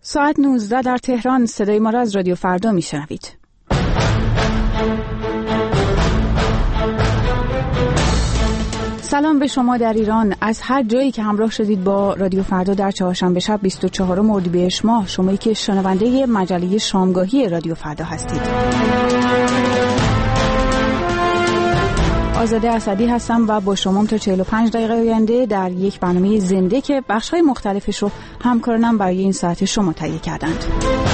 ساعت 19 در تهران. صدای ما را از رادیو فردا میشنوید. سلام به شما در ایران، از هر جایی که همراه شدید با رادیو فردا در چهارشنبه شب 24 اردیبهشت ماه، شمایی که شنونده مجله شامگاهی رادیو فردا هستید. آزاده اسدی هستم و با شما تا 45 دقیقه آینده در یک برنامه زنده که بخش‌های مختلفش رو همکارانم برای این ساعت شما تهیه کردند.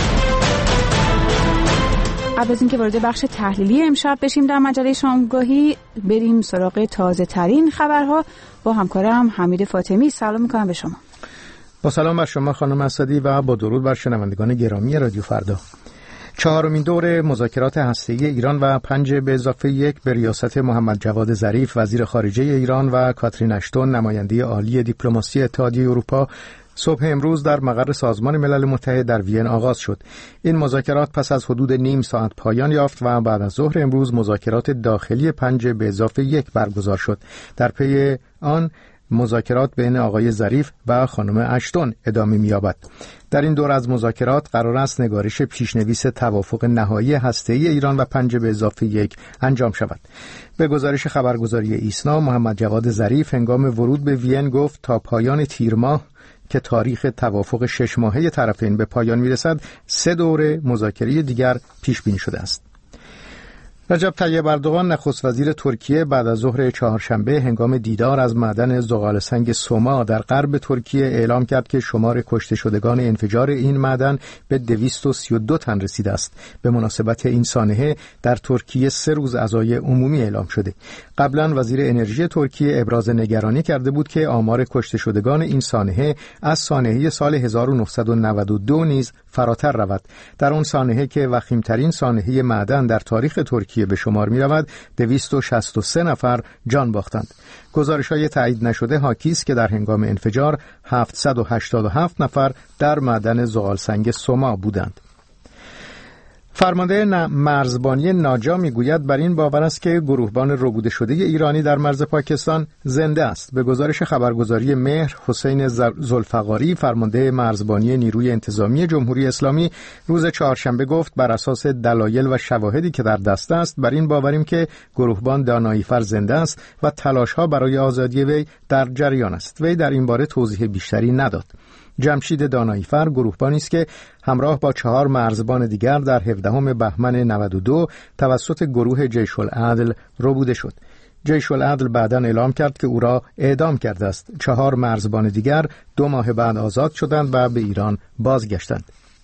قبل از اینکه وارد بخش تحلیلی امشب بشیم در مجله شامگاهی، بریم سراغ تازه ترین خبرها با همکارم حمید فاطمی. سلام میکنم به شما. با سلام بر شما خانم اسدی و با درود بر شنوندگان گرامی رادیو فردا. چهارمین دور مذاکرات هسته‌ای ایران و 5+1 به ریاست محمد جواد ظریف وزیر خارجه ایران و کاترین اشتون نماینده عالی دیپلماسی اتحادیه اروپا صبح امروز در مقر سازمان ملل متحد در وین آغاز شد. این مذاکرات پس از حدود نیم ساعت پایان یافت و بعد از ظهر امروز مذاکرات داخلی 5+1 برگزار شد. در پی آن مذاکرات بین آقای ظریف و خانم اشتون ادامه می‌یابد. در این دور از مذاکرات قرار است نگارش پیشنویس توافق نهایی هسته‌ای ایران و 5+1 انجام شود. به گزارش خبرگزاری ایسنا، محمد جواد ظریف هنگام ورود به وین گفت تا پایان تیر ماه که تاریخ توافق 6 ماهه طرفین به پایان میرسد 3 دوره مذاکره دیگر پیش بینی شده است. رجب طیب اردوغان نخست وزیر ترکیه بعد از ظهر چهارشنبه هنگام دیدار از معدن زغال‌سنگ سوما در غرب ترکیه اعلام کرد که شمار کشته شدگان انفجار این معدن به 232 تن رسیده است. به مناسبت این سانحه در ترکیه 3 روز عزای عمومی اعلام شده. قبلا وزیر انرژی ترکیه ابراز نگرانی کرده بود که آمار کشته شدگان این سانحه از سانحه سال 1992 نیز فراتر رود. در آن سانحه که وخیمترین سانحه معدن در تاریخ ترکیه به شمار می رود 263 نفر جان باختند. گزارش‌های تایید نشده حاکی است که در هنگام انفجار 787 نفر در معدن زغال‌سنگ سوما بودند. فرمانده مرزبانی ناجا میگوید بر این باور است که گروهبان ربوده شده ایرانی در مرز پاکستان زنده است. به گزارش خبرگزاری مهر، حسین ذوالفقاری فرمانده مرزبانی نیروی انتظامی جمهوری اسلامی روز چهارشنبه گفت بر اساس دلایل و شواهدی که در دست است بر این باوریم که گروهبان داناییفر زنده است و تلاش‌ها برای آزادی وی در جریان است. وی در این باره توضیح بیشتری نداد. جمشید داناییفر گروهبانی است که همراه با 4 مرزبان دیگر در 17 بهمن 92 توسط گروه جیش العدل ربوده شد. جیش العدل بعداً اعلام کرد که او را اعدام کرده است. 4 مرزبان دیگر 2 ماه بعد آزاد شدند و به ایران بازگشتند.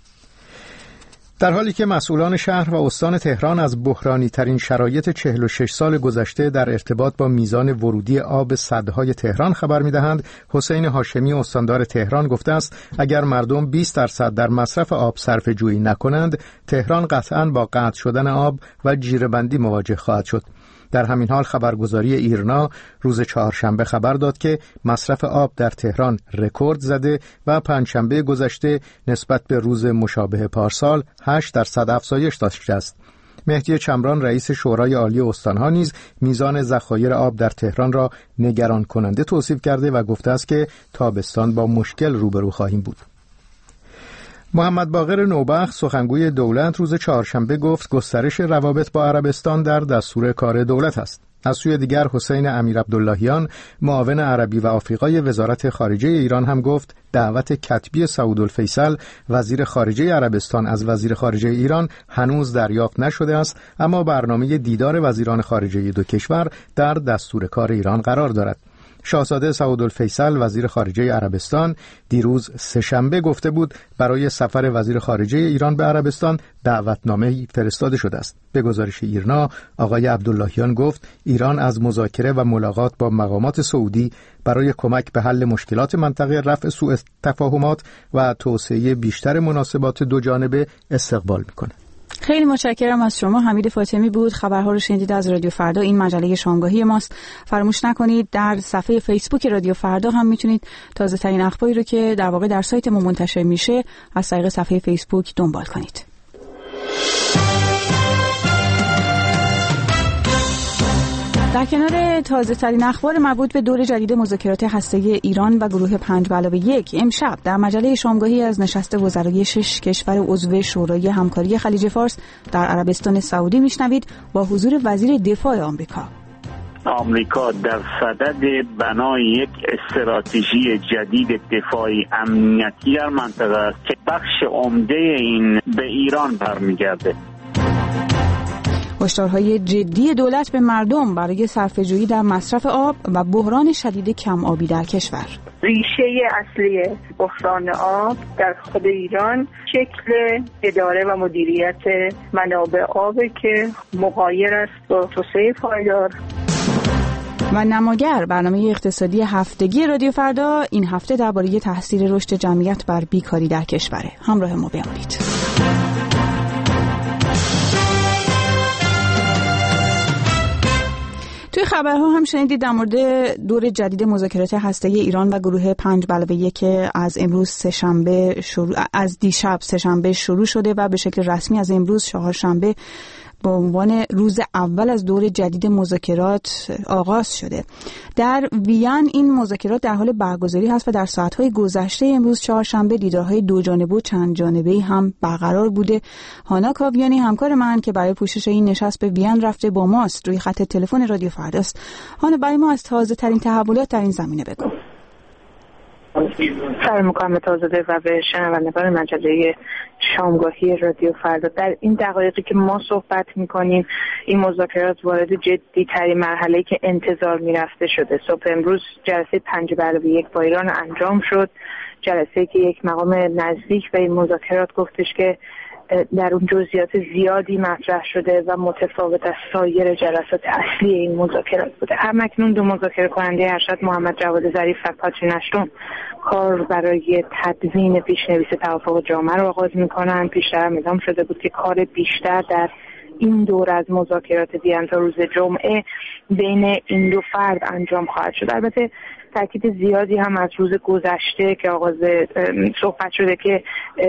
در حالی که مسئولان شهر و استان تهران از بحرانی ترین شرایط 46 سال گذشته در ارتباط با میزان ورودی آب سدهای تهران خبر می‌دهند، حسین هاشمی استاندار تهران گفته است اگر مردم 20% در مصرف آب صرفه جویی نکنند، تهران قطعاً با قطع شدن آب و جیره‌بندی مواجه خواهد شد. در همین حال خبرگزاری ایرنا روز چهارشنبه خبر داد که مصرف آب در تهران رکورد زده و پنجشنبه گذشته نسبت به روز مشابه پارسال 8% افزایش داشته است. مهدی چمران رئیس شورای عالی استانها نیز میزان ذخایر آب در تهران را نگران کننده توصیف کرده و گفته است که تابستان با مشکل روبرو خواهیم بود. محمد باقر نوبخت سخنگوی دولت روز چهارشنبه گفت گسترش روابط با عربستان در دستور کار دولت است. از سوی دیگر حسین امیرعبداللهیان معاون عربی و آفریقای وزارت خارجه ایران هم گفت دعوت کتبی سعودالفیصل وزیر خارجه عربستان از وزیر خارجه ایران هنوز دریافت نشده است، اما برنامه دیدار وزیران خارجه دو کشور در دستور کار ایران قرار دارد. شاهزاده سعودالفیصل وزیر خارجه عربستان دیروز سه‌شنبه گفته بود برای سفر وزیر خارجه ایران به عربستان دعوتنامه فرستاده شده است. به گزارش ایرنا آقای عبداللهیان گفت ایران از مذاکره و ملاقات با مقامات سعودی برای کمک به حل مشکلات منطقه، رفع سوء تفاهمات و توسعه بیشتر مناسبات دو جانبه استقبال می‌کند. خیلی متشکرم از شما. حمید فاطمی بود. خبرها رو شنیدید از رادیو فردا. این مجله شامگاهی ماست. فراموش نکنید در صفحه فیسبوک رادیو فردا هم میتونید تازه ترین اخباری رو که در واقع در سایت ما منتشر میشه از طریق صفحه فیسبوک دنبال کنید. در کنار تازه ترین اخبار مربوط به دور جدید مذاکرات هسته‌ای ایران و گروه 5+1 امشب در مجله شامگاهی از نشست وزرای 6 کشور عضو شورای همکاری خلیج فارس در عربستان سعودی میشنوید با حضور وزیر دفاع آمریکا. آمریکا در صدد بنای یک استراتژی جدید دفاعی امنیتی در منطقه است که بخش عمده این به ایران برمیگرده. هشدارهای جدی دولت به مردم برای صرفه‌جویی در مصرف آب و بحران شدید کم آبی در کشور. ریشه اصلی بحران آب در خود ایران شکل اداره و مدیریت منابع آب که مغایر است با توسعه پایدار. و نماگر برنامه اقتصادی هفتگی رادیو فردا این هفته درباره تاثیر رشد جمعیت بر بیکاری در کشوره. همراه ما بمانید. توی خبرها هم شنیدید در مورد دور جدید مذاکرات هسته‌ای ایران و گروه 5+1 که از دیشب سه‌شنبه شروع شده و به شکل رسمی از امروز چهارشنبه به عنوان روز اول از دور جدید مذاکرات آغاز شده. در وین این مذاکرات در حال برگزاری هست و در ساعت‌های گذشته امروز چهارشنبه دیدارهای دو جانبه و چند جانبه‌ای هم برقرار بوده. هانا کاویانی همکار من که برای پوشش این نشست به وین رفته با ماست روی خط تلفن رادیو فرداست. هانا برای ما از تازه ترین تحولات در این زمینه بگو. سلام می‌کنم تازه و به شنوندگان مجله شامگاهی رادیو فردا. در این دقایقی که ما صحبت می‌کنیم این مذاکرات وارد جدی‌ترین مرحله‌ای که انتظار می‌رفته شده. صبح امروز جلسه 5+1 با ایران انجام شد. جلسه‌ای که یک مقام نزدیک به این مذاکرات گفتش که در اون جزئیات زیادی مطرح شده و متفاوت از سایر جلسات اصلی این مذاکرات بوده. همکنون دو مذاکره کننده ارشد محمد جواد ظریف و کاترین اشتون کار برای تدوین پیشنویس توافق جامعه رو آغاز می‌کنند. پیشتر اعلام شده بود که کار بیشتر در این دور از مذاکرات وین تا روز جمعه بین این دو فرد انجام خواهد شد. البته تاکید زیادی هم از روز گذشته که صحبت شده که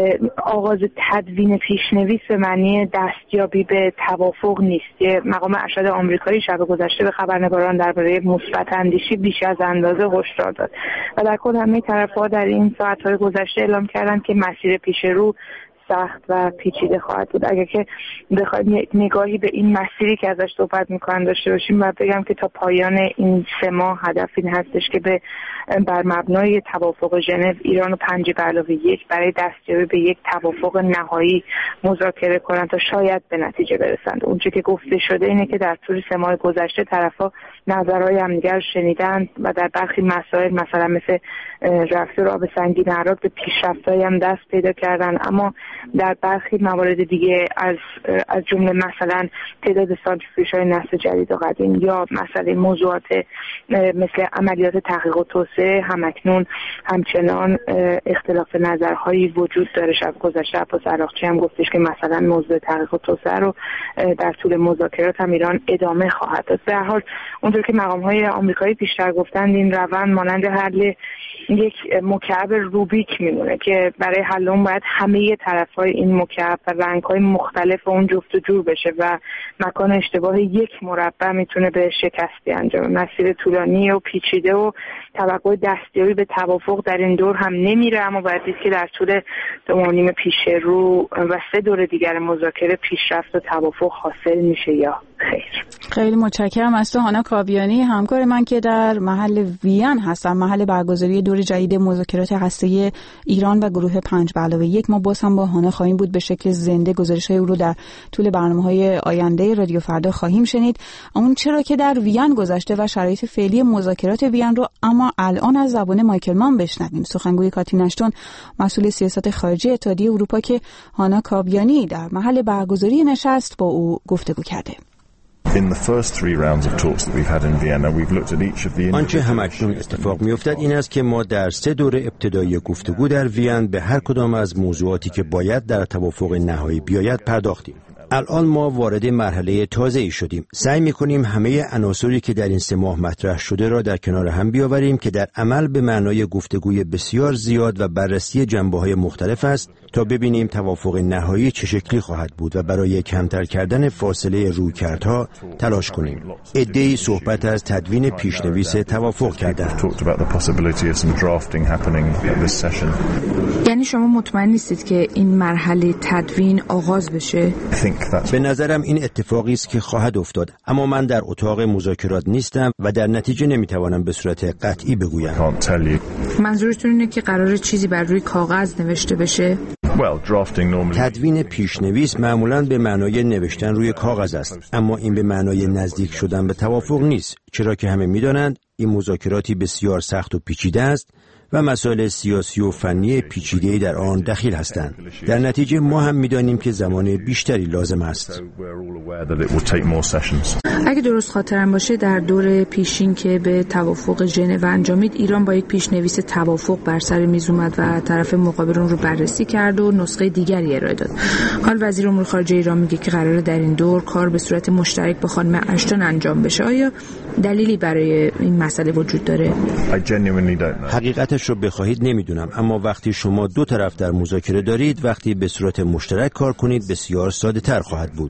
آغاز تدوین پیشنویس به معنی دستیابی به توافق نیست. مقام ارشد آمریکایی شب گذشته به خبرنگاران درباره مثبت اندیشی بیش از اندازه هشدار داد و در کل همه طرف‌ها در این ساعت‌های گذشته اعلام کردند که مسیر پیش رو سخت و پیچیده خواهد بود. اگر که بخوایم نگاهی به این مسیری که ازش صحبت می‌کنم داشته باشیم و بگم که تا پایان این 3 ماه هدف این هستش که بر مبنای توافق ژنو ایران و 5+1 برای دستیابی به یک توافق نهایی مذاکره کنند تا شاید به نتیجه برسند. اونچه که گفته شده اینه که در طول 3 ماه گذشته طرف‌ها نظرهای همدیگر شنیدند و در برخی مسائل مثلا مثل رفتار آب سنگین عراق به پیشرفت‌هایی هم دست پیدا کردن، اما در برخی موارد دیگه از جمله مثلا تعداد سانتریفیوژهای نسل جدید و قدیم یا مسئله موضوعات مثل عملیات تحقیق و توسعه همکنون همچنان اختلاف نظرهایی وجود داره. شب گذشته عباس عراقچی هم گفتش که مثلا موضوع تحقیق و توسعه رو در طول مذاکرات هم ایران ادامه خواهد داد. به هر حال اونطور که مقام‌های آمریکایی پیشتر گفتند این روند مانند حل یک مکعب روبیک میمونه که برای حل اون باید همه طرف‌های این مکعب و رنگ‌های مختلف اون جفت و جور بشه و مکان اشتباه یک مربع میتونه به شکستی انجامه. مسیر طولانی و پیچیده و توقع دستیابی به توافق در این دور هم نمیره، اما باید دید که در طول 2.5 پیش رو و 3 دور دیگر مذاکره پیشرفت و توافق حاصل میشه یا خیر. خیلی متشکرم از تو هانا کاویانی همکار من که در محل وین هستم، محل برگزاری دور جدید مذاکرات هسته‌ای ایران و گروه 5+1. ما باز هم با هانا خواهیم بود به شکل زنده. گزارش‌های او رو در طول برنامه‌های آینده رادیو فردا خواهیم شنید. اون چرا که در وین گذشته و شرایط فعلی مذاکرات وین رو اما الان از زبان مایکل مان بشنویم. سخنگوی کاترین اشتون مسئول سیاست خارجی اتحادیه اروپا که هانا کاویانی در محل برگزاری نشست با او گفتگو کرده. آنچه همکنون اتفاق می‌افتد این است که ما در 3 دوره ابتدایی گفتگو در وین به هر کدام از موضوعاتی که باید در توافق نهایی بیاید پرداختیم. الان ما وارد مرحله تازه‌ای شدیم. سعی می‌کنیم همه عناصری که در این 3 ماه مطرح شده را در کنار هم بیاوریم که در عمل به معنای گفتگوی بسیار زیاد و بررسی جنبه‌های مختلف است تا ببینیم توافق نهایی چه شکلی خواهد بود و برای کمتر کردن فاصله رویکردها تلاش کنیم. عده‌ای صحبت از تدوین پیشنویس توافق کردند. یعنی شما مطمئن نیستید که این مرحله تدوین آغاز بشه؟ به نظرم این اتفاقی است که خواهد افتاد، اما من در اتاق مذاکرات نیستم و در نتیجه نمیتوانم به صورت قطعی بگویم. منظورتون اینه که قراره چیزی بر روی کاغذ نوشته بشه؟ تدوین پیشنویس معمولاً به معنای نوشتن روی کاغذ است، اما این به معنای نزدیک شدن به توافق نیست، چرا که همه می‌دانند این مذاکراتی بسیار سخت و پیچیده است و مسائل سیاسی و فنی پیچیده‌ای در آن دخیل هستند. در نتیجه ما هم می‌دانیم که زمان بیشتری لازم است. اگه درست خاطرم باشه در دور پیشین که به توافق ژنو انجامید، ایران با یک پیشنویس توافق بر سر میز اومد و طرف مقابل اون رو بررسی کرد و نسخه دیگری ارائه داد. حال وزیر امور خارجه ایران میگه که قراره در این دور کار به صورت مشترک با خانم اشتون انجام بشه. آیا دلیلی برای این مسئله وجود داره؟ حقیقتش رو بخواهید نمیدونم، اما وقتی شما 2 طرف در مذاکره دارید، وقتی به صورت مشترک کار کنید بسیار ساده تر خواهد بود.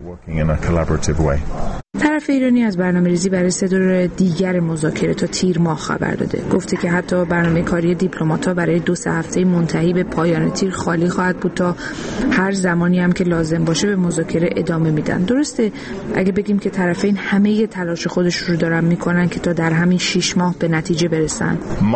طرف ایرانی از برنامه‌ریزی برای 3 دور دیگر مذاکره تا تیر ماه خبر داده. گفته که حتی برنامه کاری دیپلمات‌ها برای 2-3 هفته منتهی به پایان تیر خالی خواهد بود تا هر زمانی هم که لازم باشه به مذاکره ادامه میدن. درسته اگه بگیم که طرفین همه تلاش خودش رو دارن میکنن که تا در همین 6 ماه به نتیجه برسن؟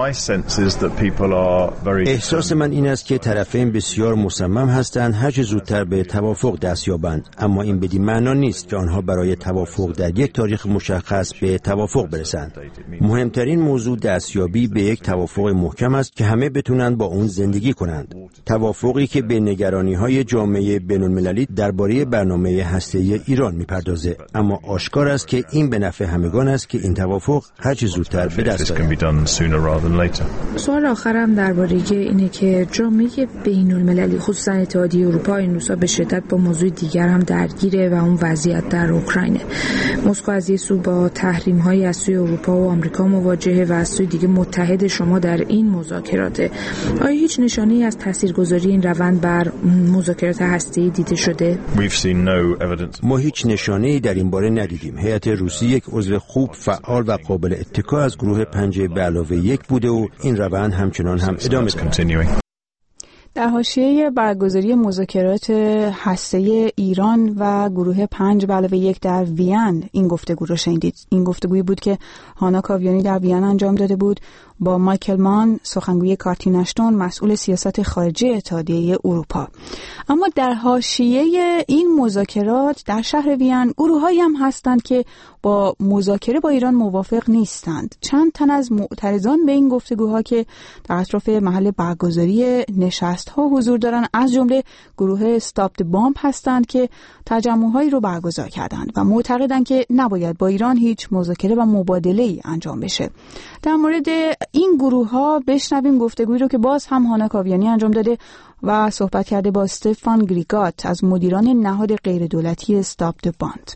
احساس من این است که طرفین بسیار مصمم هستند هر چه زودتر به توافق دست یابند، اما این بدین معنا نیست که آنها برای توافق در یک تاریخ مشخص به توافق برسند. مهمترین موضوع دستیابی به یک توافق محکم است که همه بتونند با اون زندگی کنند. توافقی که به نگرانی‌های جامعه بین‌المللی درباره برنامه هسته‌ای ایران می‌پردازه، اما آشکار است که این به نفع همگان است که این توافق هر چه زودتر به دست بیاید. سوال آخرم درباره اینه که جامعه بین‌المللی خصوصا اتحادیه اروپا این روزها به شدت با موضوع دیگر هم درگیره و اون وضعیت در اوکراین. مسکو از یک سو با تحریم‌های از سوی اروپا و آمریکا مواجهه و از سوی دیگه متحد شما در این مذاکرات. آیا هیچ نشانه‌ای از تاثیرگذاری این روند بر مذاکرات هسته‌ای دیده شده؟ ما هیچ نشانه‌ای در این باره ندیدیم. هیئت روسی یک عضو خوب، فعال و قابل اتکا از گروه 5+1 بوده و این روند همچنان هم ادامه دارد. در حاشیه برگزاری مذاکرات هسته‌ای ایران و گروه 5+1 در وین این گفتگو رو شنیدید. این گفتگویی بود که هانا کاویانی در وین انجام داده بود با مایکل مان، سخنگوی کاترین اشتون، مسئول سیاست خارجی اتحادیه اروپا. اما در حاشیه این مذاکرات در شهر وین گروه‌هایی هم هستند که با مذاکره با ایران موافق نیستند. چند تن از معترضان به این گفتگوها که در اطراف محل برگزاری نشست‌ها حضور دارند، از جمله گروه استاپ د بامب هستند که تجمع‌هایی رو برگزار کردند و معتقدند که نباید با ایران هیچ مذاکره و مبادله‌ای انجام بشه. در مورد این گروه‌ها بشنویم گفتگویی رو که باز هم هانا کاویانی انجام داده و صحبت کرده با استفان گریگات از مدیران نهاد غیردولتی استاپ د بامب.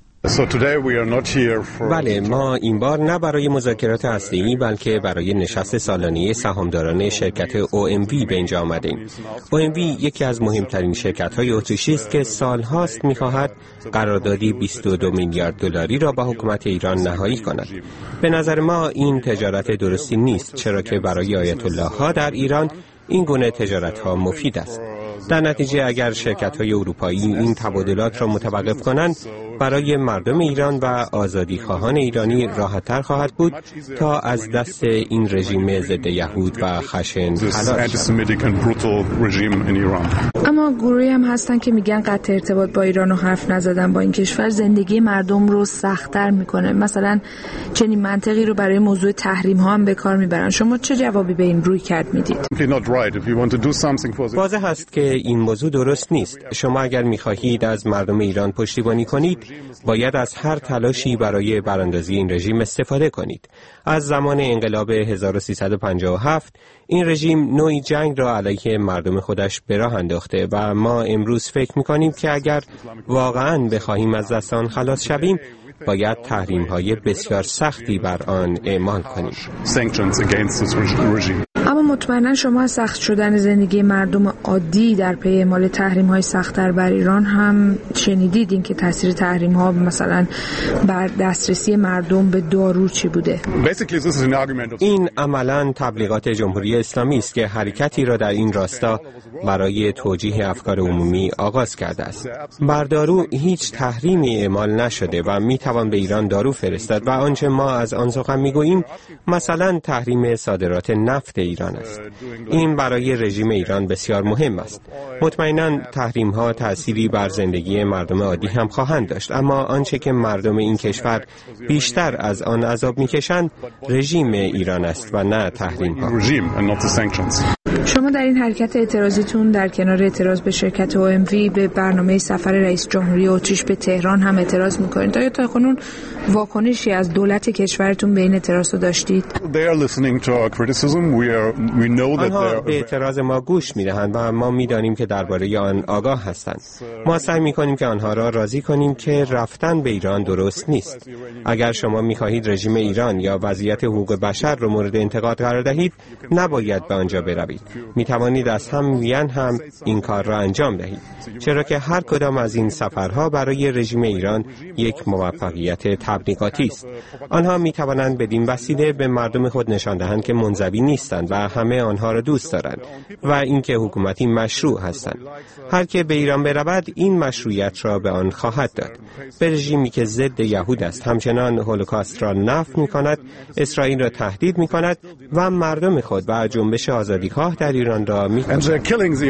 بله، ما این بار نه برای مذاکرات هسته‌ای بلکه برای نشست سالانه سهامداران شرکت OMV به اینجا آمدیم. OMV یکی از مهمترین شرکت‌های اتریشی است که سال‌هاست می‌خواهد قراردادی 22 میلیارد دلاری را با حکومت ایران نهایی کند. به نظر ما این تجارت درستی نیست، چرا که برای آیت الله‌ها در ایران این گونه تجارت‌ها مفید است. در نتیجه اگر شرکت‌های اروپایی این تبادلات را متوقف کنند، برای مردم ایران و آزادیخواهان ایرانی راحت‌تر خواهد بود تا از دست این رژیم ضد یهود و خشن خلاص شوند. اما گروهی هم هستن که میگن قطع ارتباط با ایران و حرف نزدن با این کشور زندگی مردم رو سخت‌تر میکنه. مثلا چنین منطقی رو برای موضوع تحریم ها هم به کار میبرن. شما چه جوابی به این روی کرد میدید؟ واضح است که این موضوع درست نیست. شما اگر میخواهید از مردم ایران پشتیبانی کنید، باید از هر تلاشی برای براندازی این رژیم استفاده کنید. از زمان انقلاب 1357 این رژیم نوعی جنگ را علیه مردم خودش به راه انداخته و ما امروز فکر می‌کنیم که اگر واقعاً بخواهیم از دست آن خلاص شویم، باید تحریم‌های بسیار سختی بر آن اعمال کنیم. اما مطمئنا شما از سخت شدن زندگی مردم عادی در پی اعمال تحریم‌های سخت‌تر بر ایران هم شنیدید، این که تاثیر تحریم‌ها مثلا بر دسترسی مردم به دارو چی بوده؟ این عملاً تبلیغات جمهوری اسلامی است که حرکتی را در این راستا برای توجیه افکار عمومی آغاز کرده است. بر دارو هیچ تحریمی اعمال نشده و میتوان به ایران دارو فرستاد و آنچه ما از آن سخن میگوییم مثلا تحریم صادرات نفت ایران است. این برای رژیم ایران بسیار مهم است. مطمئناً تحریم ها تأثیری بر زندگی مردم عادی هم خواهند داشت، اما آنچه که مردم این کشور بیشتر از آن عذاب میکشند رژیم ایران است و نه تحریم ها. شما در این حرکت اعتراضیتون در کنار اعتراض به شرکت OMV به برنامه سفر رئیس جمهوری اتریش به تهران هم اعتراض میکنید. آیا تا کنون واکنشی از دولت کشورتون به این اعتراض رو داشتید؟ آنها به اعتراض ما گوش میدهند و ما میدانیم که درباره آن آگاه هستند. ما سعی میکنیم که آنها را راضی کنیم که رفتن به ایران درست نیست. اگر شما میخواهید رژیم ایران یا وضعیت حقوق بشر را مورد انتقاد قرار دهید، نباید به آنجا بروید. میتوانید از هم این کار را انجام دهید، چرا که هر کدام از این سفرها برای رژیم ایران یک موفقیت تبلیغاتی است. آنها میتوانند بدین وسیله به مردم خود نشان دهند که منزوی نیستند و همه آنها را دوست دارند و اینکه حکومتی مشروع هستند. هر که به ایران برود این مشروعیت را به آن خواهد داد. به رژیمی که ضد یهود است، همچنان هولوکاست را نفی می‌کند، اسرائیل را تهدید می‌کند و مردم خود و جنبش آزادیخواه در ایران را می‌کشد.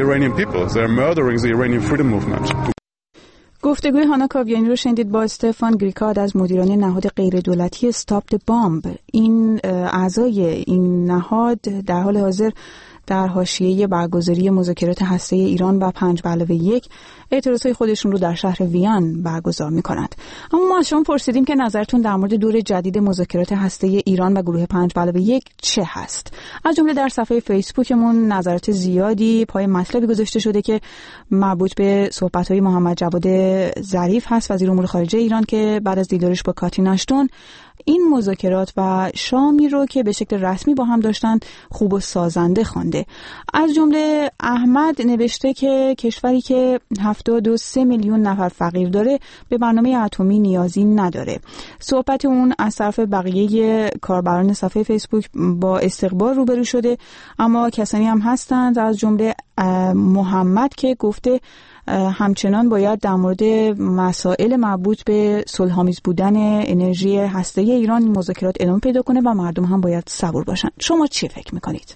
گفتگوی هانا کاویانی رو شنیدید با استفان گریکاد از مدیران نهاد غیردولتی استاپ د بامب. این اعضای این نهاد در حال حاضر در حاشیه برگزاری مذاکرات هسته‌ای ایران و 5+1 اعتراضهای خودشون رو در شهر وین برگزار می‌کنند. اما ما از شما پرسیدیم که نظرتون در مورد دور جدید مذاکرات هسته‌ای ایران و گروه 5+1 چه هست؟ از جمله در صفحه فیسبوکمون نظرات زیادی پای مطلبی گذاشته شده که مربوط به صحبت‌های محمد جواد ظریف هست، وزیر امور خارجه ایران، که بعد از دیدارش با کاترین اشتون این مذاکرات و شامی رو که به شکل رسمی با هم داشتن خوب و سازنده خوانده. از جمله احمد نوشته که کشوری که 73 میلیون نفر فقیر داره به برنامه اتمی نیازی نداره. صحبت اون از طرف بقیه کاربران صفحه فیسبوک با استقبال روبرو شده، اما کسانی هم هستند از جمله محمد که گفته همچنان باید در مورد مسائل مربوط به صلح‌آمیز بودن انرژی هسته‌ای ایران این مذاکرات ادامه پیدا کنه و مردم هم باید صبور باشن. شما چی فکر میکنید؟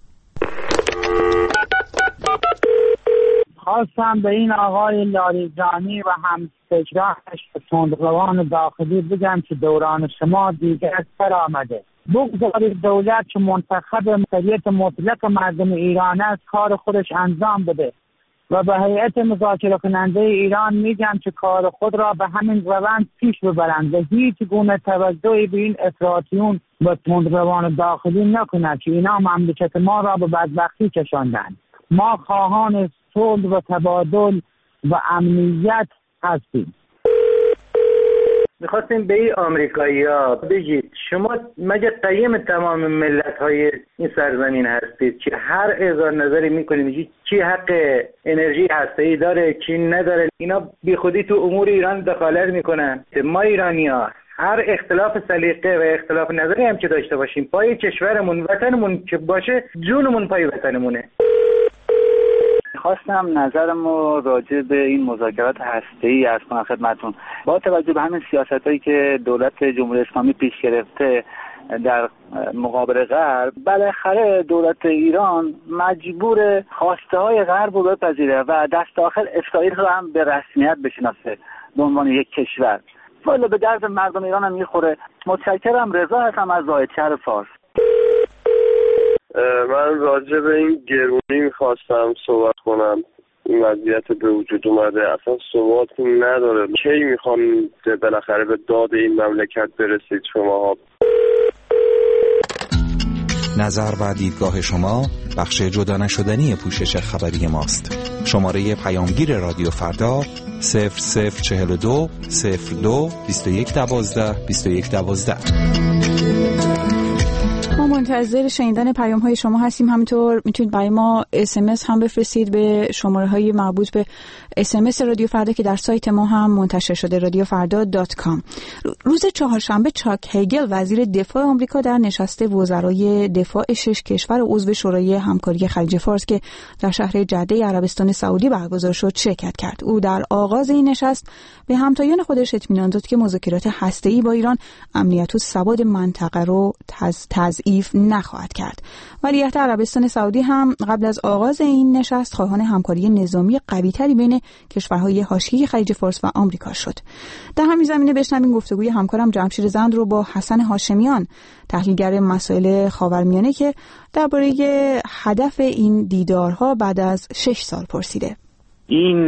خواستم به این آقای لاریجانی و همفکرانش تندروان داخلی بگم که دوران شما دیگر سر آمده. بگذارید دولت که منتخب مشروعیت مطلق مردم ایران است کار خودش انجام بده و به هیئت مذاکره کننده ایران میگم که کار خود را به همین روند پیش ببرند و هیچ گونه توجهی به این افراطیون و تندروان داخلی نکند که اینا مملکت ما را به بدبختی کشاندند. ما خواهان صلح و تبادل و امنیت هستیم. میخواستیم به این آمریکایی‌ها بگید شما مگه قیم تمام ملت‌های این سرزمین هستید که هر اظهار نظری میکنید کی حق انرژی هسته‌ای داره کی نداره؟ اینا بی خودی تو امور ایران دخالت میکنن. ما ایرانی‌ها هر اختلاف سلیقه و اختلاف نظری هم که داشته باشیم پای کشورمون وطنمون که باشه جونمون پای وطنمونه. خواستم نظرمو راجع به این مذاکرات هسته‌ای عرض کنم خدمتتون. با توجه به همین سیاستایی که دولت جمهوری اسلامی پیش گرفته در مقابل غرب، بالاخره دولت ایران مجبور خواسته های غرب رو بپذیره و دست آخر اسرائیل رو هم به رسمیت بشناسه به عنوان یک کشور. والا به درد مردم ایران هم میخوره. متشکرم. رضا هستم از زاهدشهر فارس. من راجع به این گرونی میخواستم صحبت کنم. این وضعیت به وجود اومده، اصلا ثباتی نداره. کی میخوان بالاخره به داد این مملکت برسید شماها؟ نظر و دیدگاه شما بخش جدا نشدنی پوشش خبری ماست. شماره پیامگیر رادیو فردا 0042 02 21 12 21 12. ما منتظر شنیدن پیام های شما هستیم. همینطور میتونید برای ما SMS هم بفرستید به شماره های مربوط به SMS رادیو فردا که در سایت ما هم منتشر شده radiofarda.com. روز چهارشنبه چاک هیگل وزیر دفاع آمریکا در نشست وزرای دفاع 6 کشور عضو شورای همکاری خلیج فارس که در شهر جده عربستان سعودی برگزار شد شرکت کرد. او در آغاز این نشست به همتایان خودش اطمینان داد که مذاکرات هسته‌ای با ایران امنیت و ثبات منطقه رو تضعیف نخواهد کرد. ولیعهد عربستان سعودی هم قبل از آغاز این نشست خواهان همکاری نظامی قوی‌تری بین کشورهای حاشیه خلیج فارس و آمریکا شد. در همین زمینه بشنویم گفتگوی همکارم جمشید زند رو با حسن هاشمیان، تحلیلگر مسائل خاورمیانه، که درباره هدف این دیدارها بعد از 6 سال پرسیده. این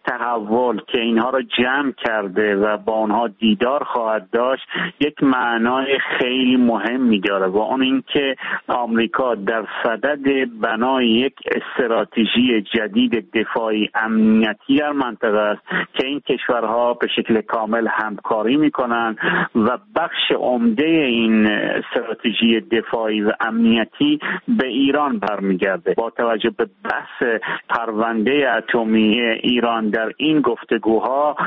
تحول که اینها را جمع کرده و با آنها دیدار خواهد داشت یک معنای خیلی مهمی داره و اون این که آمریکا در صدد بنای یک استراتژی جدید دفاعی امنیتی در منطقه است که این کشورها به شکل کامل همکاری میکنن و بخش عمده این استراتژی دفاعی و امنیتی به ایران برمیگرده. با توجه به بحث پرونده اتمی ایران در این گفتگوها،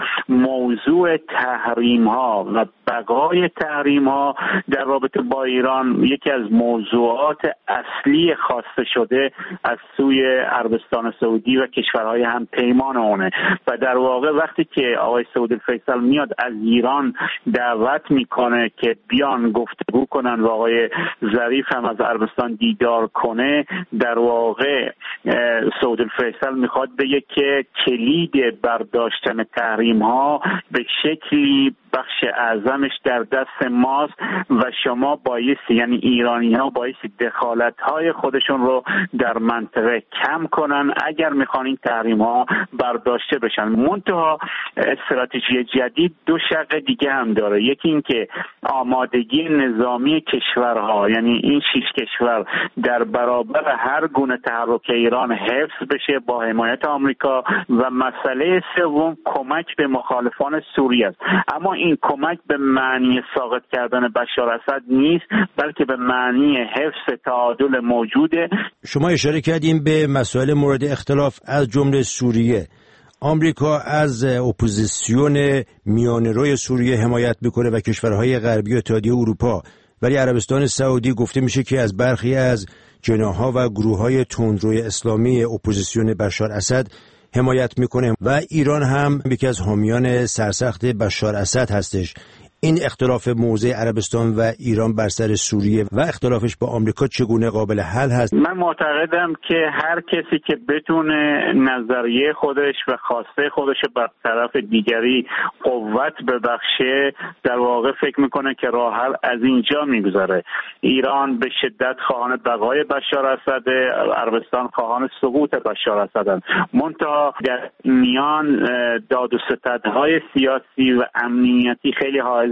موضوع تحریم‌ها و بقای تحریم‌ها در رابطه با ایران یکی از موضوعات اصلی خواسته شده از سوی عربستان سعودی و کشورهای همپیمان اونه و در واقع وقتی که آقای سعود الفیصل میاد از ایران دعوت میکنه که بیان گفتگو کنن و آقای ظریف هم از عربستان دیدار کنه، در واقع سعود الفیصل میخواد بگه که کلید برداشتن تحریم ها به شکلی بخش اعظمش در دست ماست و شما بایستی، یعنی ایرانی ها بایستی دخالت های خودشون رو در منطقه کم کنن اگر میخوان این تحریم ها برداشته بشن. منتها استراتژی جدید دو شق دیگه هم داره. یکی این که آمادگی نظامی کشورها، یعنی این 6 کشور، در برابر هر گونه تحرک ایران حفظ بشه با حمایت آمریکا، و مسئله سوم کمک به مخالفان سوریه است. اما این کمک به معنی ساقط کردن بشار اسد نیست، بلکه به معنی حفظ تعادل موجوده. شما اشاره کردیم به مسائل مورد اختلاف از جمله سوریه. آمریکا از اپوزیسیون میانه‌روی سوریه حمایت میکنه و کشورهای غربی و اتحادیه اروپا، ولی عربستان سعودی گفته میشه که از برخی از جناح‌ها و گروه‌های تندروی اسلامی اپوزیسیون بشار اسد حمایت میکنه و ایران هم یکی از حامیان سرسخت بشار اسد هستش. این اختلاف موضع عربستان و ایران بر سر سوریه و اختلافش با آمریکا چگونه قابل حل هست؟ من معتقدم که هر کسی که بتونه نظریه خودش و خواسته خودش بر طرف دیگری قوت ببخشه، در واقع فکر میکنه که راه حل از اینجا میگذره. ایران به شدت خواهان بقای بشار اسد، عربستان خواهان سقوط بشار اسد. منتها در میان داد و ستدهای سیاسی و امنیتی خیلی حائز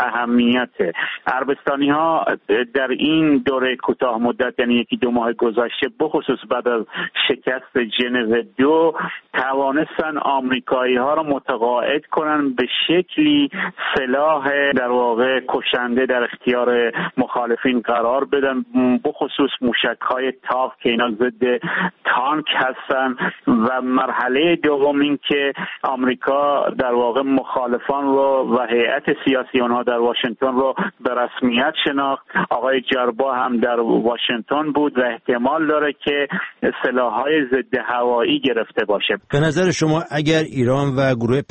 اهمیته. عربستانی ها در این دوره کوتاه مدت، یعنی 1-2 ماه گذشته، بخصوص بعد از شکست ژنو 2، توانستن آمریکایی ها را متقاعد کنن به شکلی سلاح در واقع کشنده در اختیار مخالفین قرار بدن، بخصوص موشک های تاف که اینا ضد تانک هستن. و مرحله دوم این که آمریکا در واقع مخالفان رو و هیئت سیاسی آنها در واشنگتن رو به رسمیت شناخت. آقای جربا هم در واشنگتن بود و احتمال داره که سلاح‌های ضد هوایی گرفته باشه. به نظر شما اگر ایران و گروه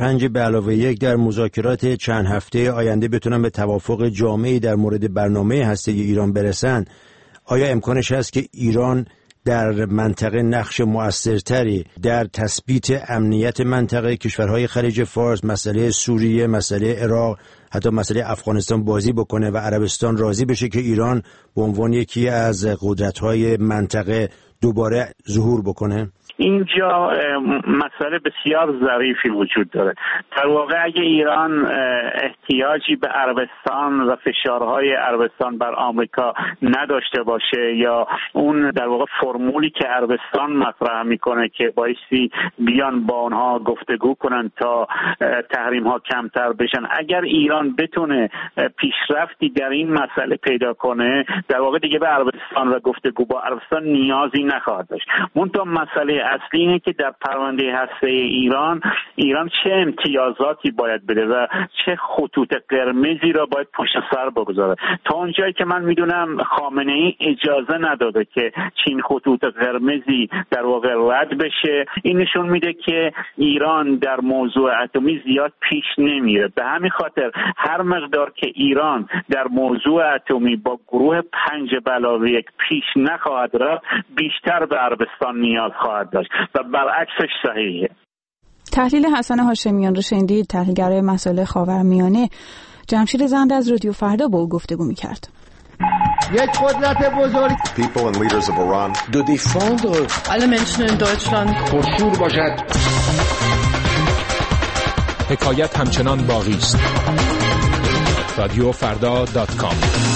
5+1 در مذاکرات چند هفته آینده بتونن به توافق جامعی در مورد برنامه هسته‌ای ایران برسن، آیا امکانش هست که ایران در منطقه نقش مؤثرتری در تثبیت امنیت منطقه کشورهای خلیج فارس، مسئله سوریه، مسئله عراق، حتی مسئله افغانستان بازی بکنه و عربستان راضی بشه که ایران به عنوان یکی از قدرت‌های منطقه دوباره ظهور بکنه؟ اینجا مسئله بسیار ظریفی وجود داره. در واقع اگه ایران احتیاجی به عربستان و فشارهای عربستان بر آمریکا نداشته باشه یا اون در واقع فرمولی که عربستان مطرح میکنه که بایستی بیان با اونها گفتگو کنن تا تحریم ها کمتر بشن، اگر ایران بتونه پیشرفتی در این مسئله پیدا کنه، در واقع دیگه به عربستان و گفتگو با عربستان نیازی نخواهد داشت. منتها مسئله اصلی اینه که در پرونده هسته ایران چه امتیازاتی باید بده و چه خطوط قرمزی را باید پشت سر بگذاره. تا اونجایی که من میدونم خامنه ای اجازه نداده که چین خطوط قرمزی در واقع رد بشه. این نشون میده که ایران در موضوع اتمی زیاد پیش نمیره. به همین خاطر هر مقدار که ایران در موضوع اتمی با گروه 5+1 پیش نخواهد رفت، بیشتر به عربستان نیاز خواهد داشت و برعکسش صحیحه. تحلیل حسن هاشمیان رو شنیدید، تحلیلگر مسائل خاورمیانه. جمشید زند از رادیو فردا با او گفتگو می‌کرد. یک قدرت بزرگ. People and leaders of Iran de défendre alle Menschen in Deutschland پرشور باشد. حکایت همچنان باقی است. رادیوفردا.com.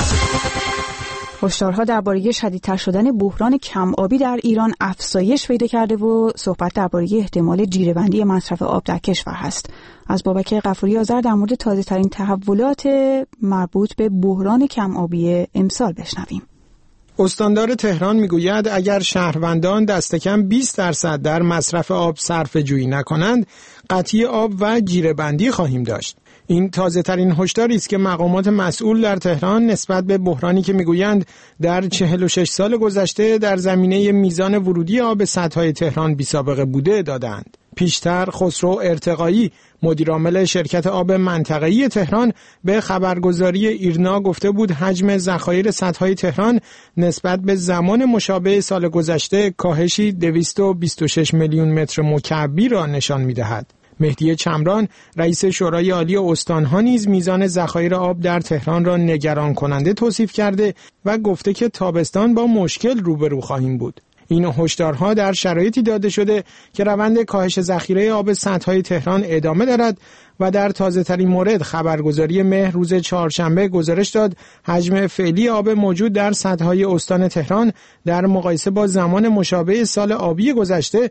هشدارها درباره شدیدتر شدن بحران کم آبی در ایران افزایش پیدا کرده و صحبت درباره احتمال جیره‌بندی مصرف آب در کشور هست. از بابک غفوری آذر در مورد تازه‌ترین تحولات مربوط به بحران کم آبی امسال بشنویم. استاندار تهران میگوید اگر شهروندان دست کم 20% در مصرف آب صرفه‌جویی نکنند، قطعی آب و جیره‌بندی خواهیم داشت. این تازه ترین هشداری است که مقامات مسئول در تهران نسبت به بحرانی که میگویند در 46 سال گذشته در زمینه میزان ورودی آب سدهای تهران بی‌سابقه بوده دادند. پیشتر خسرو ارتقایی مدیرعامل شرکت آب منطقه‌ای تهران به خبرگزاری ایرنا گفته بود حجم ذخایر سدهای تهران نسبت به زمان مشابه سال گذشته کاهشی 226 میلیون متر مکعبی را نشان می‌دهد. مهدی چمران رئیس شورای عالی استان‌ها نیز میزان ذخایر آب در تهران را نگران کننده توصیف کرده و گفته که تابستان با مشکل روبرو خواهیم بود. این هشدارها در شرایطی داده شده که روند کاهش ذخیره آب سدهای تهران ادامه دارد و در تازه‌ترین مورد خبرگزاری مهر روز چهارشنبه گزارش داد حجم فعلی آب موجود در سدهای استان تهران در مقایسه با زمان مشابه سال آبی گذشته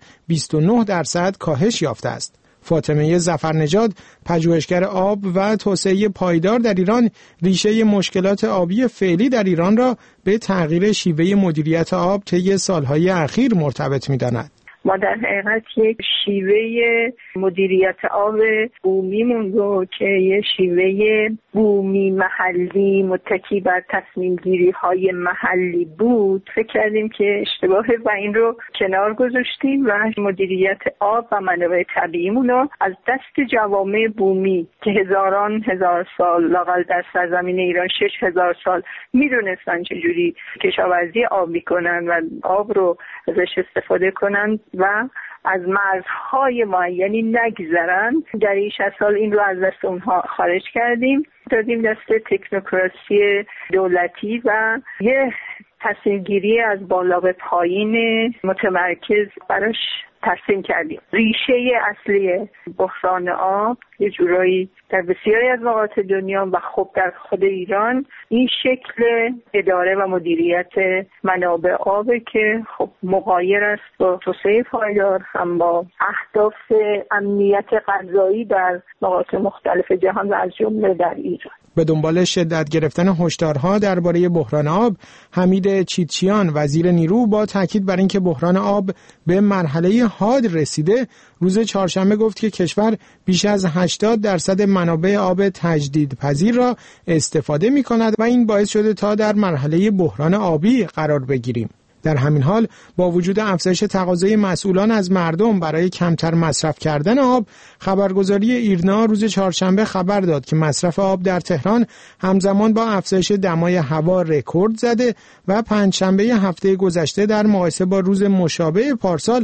29% کاهش یافته است. فاطمه ظفرنژاد پژوهشگر آب و توسعه پایدار در ایران ریشه مشکلات آبی فعلی در ایران را به تغییر شیوه مدیریت آب طی سالهای اخیر مرتبط می‌داند. ما در حقیقت یک شیوه مدیریت آب بومیمون رو که یه شیوه بومی محلی متکی بر تصمیم گیری های محلی بود فکر کردیم که اشتباهه و این رو کنار گذاشتیم و مدیریت آب و منابع طبیعیمون رو از دست جوامع بومی که هزار سال لااقل در سرزمین ایران 6000 سال میدونستن چجوری کشاورزی آب میکنن و آب رو ازش استفاده کنن و از مرزهای معینی نگذرن. در این 60 سال این رو از دست اونها خارج کردیم، دادیم دست تکنوکراسی دولتی و یه تصمیم گیری از بالا به پایین متمرکز براش تصمیم کردیم. ریشه اصلی بحران آب یه جورایی در بسیاری از نقاط دنیا و خب در خود ایران این شکل اداره و مدیریت منابع آب که خب مغایر است با توسعه پایدار، هم با اهداف امنیت غذایی در نقاط مختلف جهان و از جمله در ایران. به دنبال شدت گرفتن هشدارها درباره بحران آب، حمید چیتچیان وزیر نیرو با تاکید بر اینکه بحران آب به مرحله حاد رسیده، روز چهارشنبه گفت که کشور بیش از 80% منابع آب تجدیدپذیر را استفاده می‌کند و این باعث شده تا در مرحله بحران آبی قرار بگیریم. در همین حال با وجود افزایش تقاضای مسئولان از مردم برای کمتر مصرف کردن آب، خبرگزاری ایرنا روز چهارشنبه خبر داد که مصرف آب در تهران همزمان با افزایش دمای هوا رکورد زده و پنجشنبه هفته گذشته در مقایسه با روز مشابه پارسال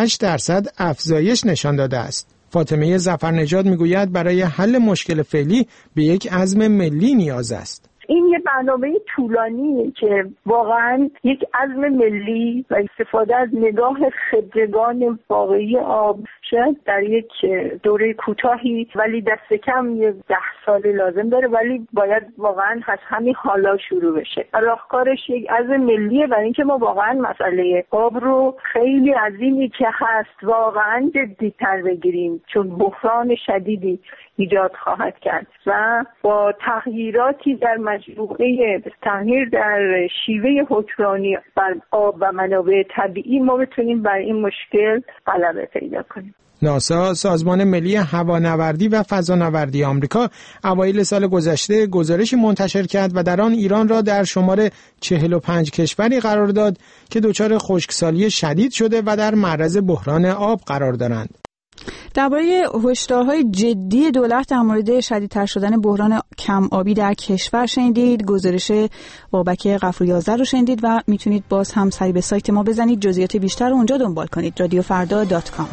8% افزایش نشان داده است. فاطمه ظفرنژاد میگوید برای حل مشکل فعلی به یک عزم ملی نیاز است. این یه برنامه طولانیه که واقعا یک عزم ملی و استفاده از نگاه خبرگان واقعی آب شاید در یک دوره کوتاهی ولی دست کم 10 سال لازم داره، ولی باید واقعا از همین حالا شروع بشه. راهکارش یک عزم ملیه و اینکه ما واقعا مسئله آب رو خیلی از اینی که هست واقعا جدی‌تر بگیریم، چون بحران شدیدی ایجاد خواهد کرد و با تغییراتی در مجموعه تغییر در شیوه حکمرانی بر آب و منابع طبیعی ما بتونیم بر این مشکل غلبه پیدا کنیم. ناسا، سازمان ملی هوانوردی و فضانوردی آمریکا، اوایل سال گذشته گزارشی منتشر کرد و در آن ایران را در شمار 45 کشوری قرار داد که دچار خشکسالی شدید شده و در معرض بحران آب قرار دارند. درباره هشدارهای جدی دولت در مورد شدیدتر شدن بحران کم آبی در کشور شنیدید. گزارش بابک غفور 11 رو شنیدید و میتونید باز هم سری به سایت ما بزنید، جزئیات بیشتر رو اونجا دنبال کنید. radiofarda.com.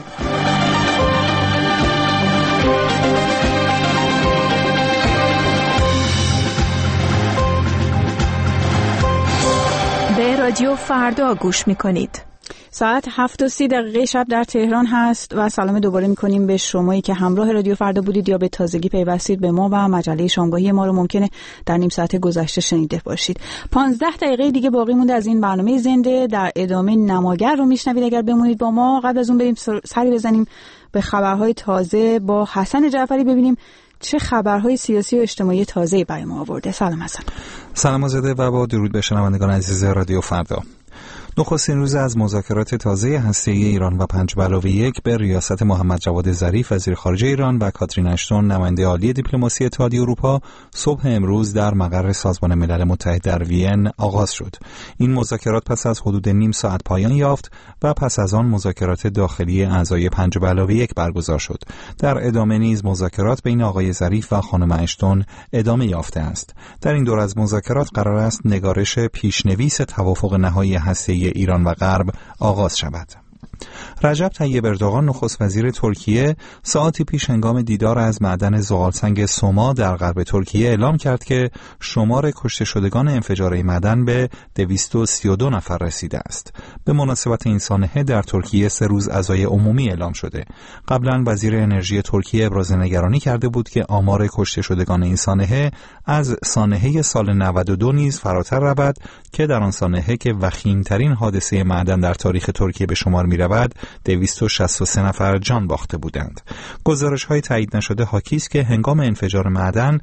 به رادیو فردا گوش میکنید. ساعت 7:30 شب در تهران هست و سلام دوباره میکنیم به شمایی که همراه رادیو فردا بودید یا به تازگی پیوستید به ما و مجله شامگاهی ما رو ممکنه در نیم ساعت گذشته شنیده باشید. 15 دقیقه دیگه باقی مونده از این برنامه زنده. در ادامه نماگر رو میشنوید اگر بمونید با ما. قبل از اون بریم سری بزنیم به خبرهای تازه با حسن جعفری، ببینیم چه خبرهای سیاسی و اجتماعی تازه‌ای برای ما آورده. سلام حسن. سلام زده و با درود به شنوندگان عزیز رادیو فردا. نخستین روز از مذاکرات تازه هسته‌ای ایران و 5+1 به ریاست محمد جواد ظریف وزیر خارجه ایران و کاترین اشتون نماینده عالی دیپلماسی اتحادیه اروپا صبح امروز در مقر سازمان ملل متحد در وین آغاز شد. این مذاکرات پس از حدود نیم ساعت پایان یافت و پس از آن مذاکرات داخلی اعضای 5+1 برگزار شد. در ادامه نیز مذاکرات بین آقای ظریف و خانم اشتون ادامه یافته است. در این دور از مذاکرات قرار است نگارش پیشنویس توافق نهایی هسته‌ای ایران و غرب آغاز شود. رجب طیب اردوغان نخست وزیر ترکیه ساعتی پیش هنگام دیدار از معدن زغالسنگ سوما در غرب ترکیه اعلام کرد که شمار کشته شدگان انفجار این معدن به 232 نفر رسیده است. به مناسبت این سانحه در ترکیه 3 روز عزای عمومی اعلام شده. قبلا وزیر انرژی ترکیه ابراز نگرانی کرده بود که آمار کشته شدگان این سانحه از سانحه سال 92 نیز فراتر رود که در آن سانحه که وخیم‌ترین حادثه معدن در تاریخ ترکیه به شمار می‌رود 263 نفر جان باخته بودند. گزارش‌های تایید نشده حاکی است که هنگام انفجار معدن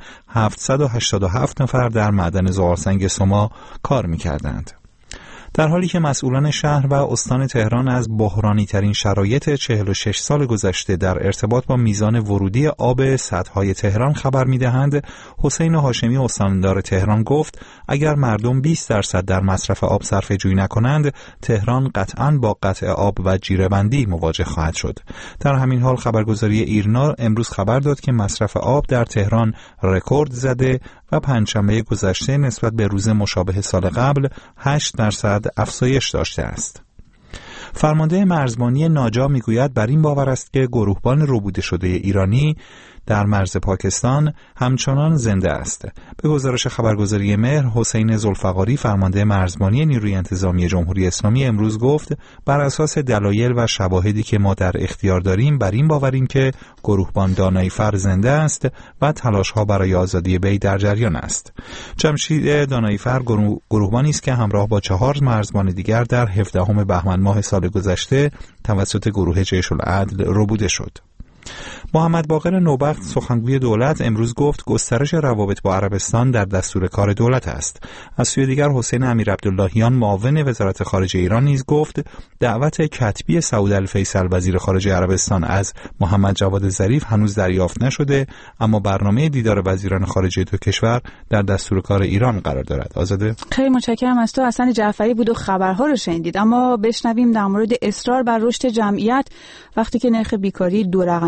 787 نفر در معدن زغالسنگ سوما کار می‌کردند. در حالی که مسئولان شهر و استان تهران از بحرانی ترین شرایط 46 سال گذشته در ارتباط با میزان ورودی آب سدهای تهران خبر می‌دهند، حسین هاشمی استاندار تهران گفت اگر مردم 20% در مصرف آب صرفه‌جویی نکنند، تهران قطعاً با قطع آب و جیره‌بندی مواجه خواهد شد. در همین حال خبرگزاری ایرنا امروز خبر داد که مصرف آب در تهران رکورد زده و پنجشنبه گذشته نسبت به روز مشابه سال قبل 8% افزایش داشته است. فرمانده مرزبانی ناجا میگوید بر این باور است که گروهبان ربوده شده ایرانی در مرز پاکستان همچنان زنده است. به گزارش خبرگزاری مهر، حسین ذوالفقاری فرمانده مرزبانی نیروی انتظامی جمهوری اسلامی امروز گفت بر اساس دلایل و شواهدی که ما در اختیار داریم بر این باوریم که گروهبان داناییفر زنده است و تلاش‌ها برای آزادی وی در جریان است. جمشید داناییفر گروهبانی است که همراه با 4 مرزبان دیگر در 17 بهمن ماه سال گذشته توسط گروه جیش العدل ربوده شد. محمد باقر نوبخت سخنگوی دولت امروز گفت گسترش روابط با عربستان در دستور کار دولت است. از سوی دیگر حسین امیرعبداللهیان معاون وزارت خارجه ایران نیز گفت دعوت کتبی سعود الفیصل وزیر خارجه عربستان از محمد جواد ظریف هنوز دریافت نشده، اما برنامه دیدار وزیران خارجه دو کشور در دستور کار ایران قرار دارد. آزاده، خیلی متشکرم از تو. حسن جعفری بود و خبرها رو شنیدید. اما بشنویم در مورد اصرار بر رشد جمعیت وقتی که نرخ بیکاری 2 رقمی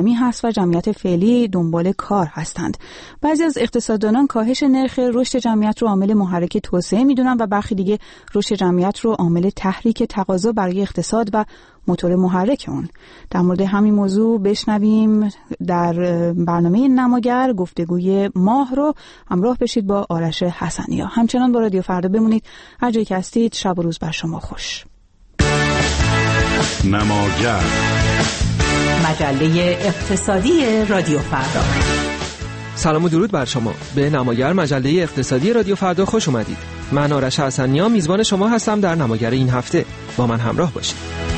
قدمی هست و جمعیت فعلی دنبال کار هستند. بعضی از اقتصاددانان کاهش نرخ رشد جمعیت رو عامل محرک توسعه میدونن و برخی دیگه رشد جمعیت رو عامل تحریک تقاضا برای اقتصاد و موتور محرک اون. در مورد همین موضوع بشنویم در برنامه نماگر گفتگوی ماه رو. همراه بشید با آرش حسنیا. همچنان با رادیو فردا بمونید. هر جایی که هستید شب و روز بر شما خوش. نماگر، مجله اقتصادی رادیو فردا. سلام و درود بر شما. به نماگر مجله اقتصادی رادیو فردا خوش اومدید. من آرش حسنیا میزبان شما هستم در نماگر این هفته. با من همراه باشید.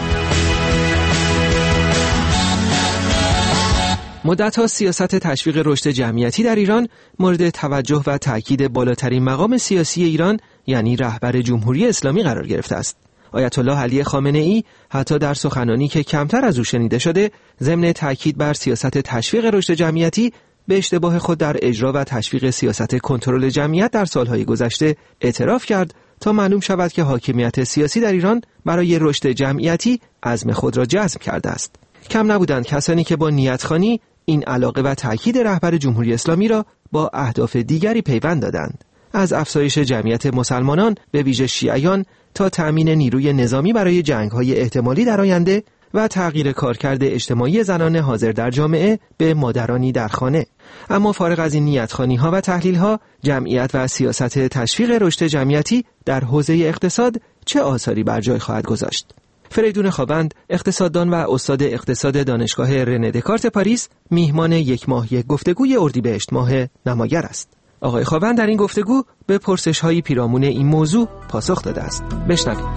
مدت‌ها سیاست تشویق رشد جمعیتی در ایران مورد توجه و تأکید بالاترین مقام سیاسی ایران یعنی رهبر جمهوری اسلامی قرار گرفته است. آیت الله علی خامنه‌ای حتی در سخنانی که کمتر از او شنیده شده ضمن تأکید بر سیاست تشویق رشد جمعیتی به اشتباه خود در اجرا و تشویق سیاست کنترل جمعیت در سالهای گذشته اعتراف کرد تا معلوم شود که حاکمیت سیاسی در ایران برای رشد جمعیتی عزم خود را جزم کرده است. کم نبودند کسانی که با نیت‌خوانی این علاقه و تأکید رهبر جمهوری اسلامی را با اهداف دیگری پیوند دادند، از افزایش جمعیت مسلمانان به ویژه شیعیان تا تأمین نیروی نظامی برای جنگ‌های احتمالی در آینده و تغییر کارکرد اجتماعی زنان حاضر در جامعه به مادرانی در خانه. اما فارغ از این نیت‌خوانی‌ها و تحلیل‌ها، جمعیت و سیاست تشویق رشد جمعیتی در حوزه اقتصاد چه آثاری بر جای خواهد گذاشت؟ فریدون خوابند، اقتصاددان و استاد اقتصاد دانشگاه رنه دکارت پاریس، میهمان یک ماهه گفتگوی اردیبهشت ماه نماگر است. آقای خوابند در این گفتگو به پرسش‌های پیرامون این موضوع پاسخ داده است. بشنوید.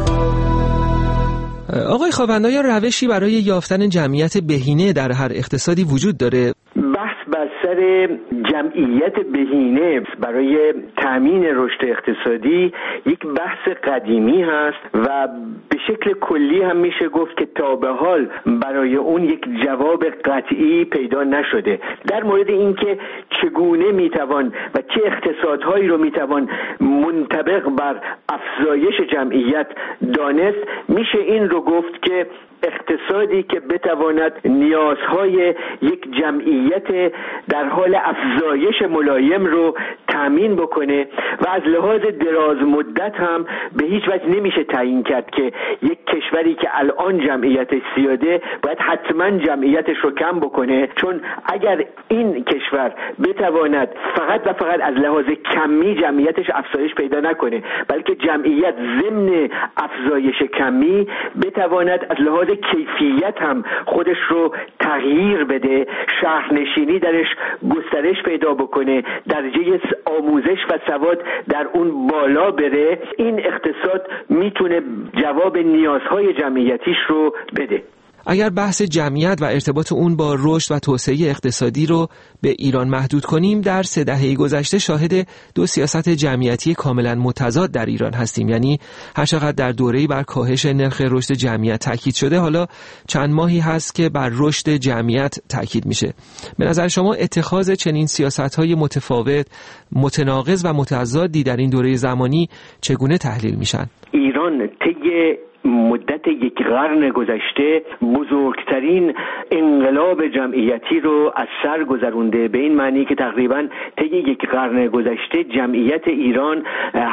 آقای خوابند، آیا روشی برای یافتن جمعیت بهینه در هر اقتصادی وجود داره؟ بحث بر سر جمعیت بهینه برای تامین رشد اقتصادی یک بحث قدیمی هست و به شکل کلی هم میشه گفت که تا به حال برای اون یک جواب قطعی پیدا نشده. در مورد اینکه چگونه میتوان و چه اقتصادهایی رو میتوان منطبق بر افزایش جمعیت دانست، میشه این رو گفت که اقتصادی که بتواند نیازهای یک جمعیت در حال افزایش ملایم رو تامین بکنه و از لحاظ دراز مدت هم به هیچ وجه نمیشه تعیین کرد که یک کشوری که الان جمعیتش زیاده باید حتما جمعیتش رو کم بکنه، چون اگر این کشور بتواند فقط و فقط از لحاظ کمی جمعیتش افزایش پیدا نکنه، بلکه جمعیت ضمن افزایش کمی بتواند از لحاظ کیفیت هم خودش رو تغییر بده، شهرنشینی درش گسترش پیدا بکنه، درجه آموزش و سواد در اون بالا بره، این اقتصاد میتونه جواب نیازهای جمعیتیش رو بده. اگر بحث جمعیت و ارتباط اون با رشد و توسعه اقتصادی رو به ایران محدود کنیم، در 3 دهه گذشته شاهد 2 سیاست جمعیتی کاملا متضاد در ایران هستیم. یعنی هر چقدر در دوره‌ای بر کاهش نرخ رشد جمعیت تاکید شده، حالا چند ماهی هست که بر رشد جمعیت تاکید میشه. به نظر شما اتخاذ چنین سیاست‌های متفاوت، متناقض و متضادی در این دوره زمانی چگونه تحلیل میشن؟ ایران طی مدت 1 قرن گذشته بزرگترین انقلاب جمعیتی رو از سر گذرونده، به این معنی که تقریبا طی 1 قرن گذشته جمعیت ایران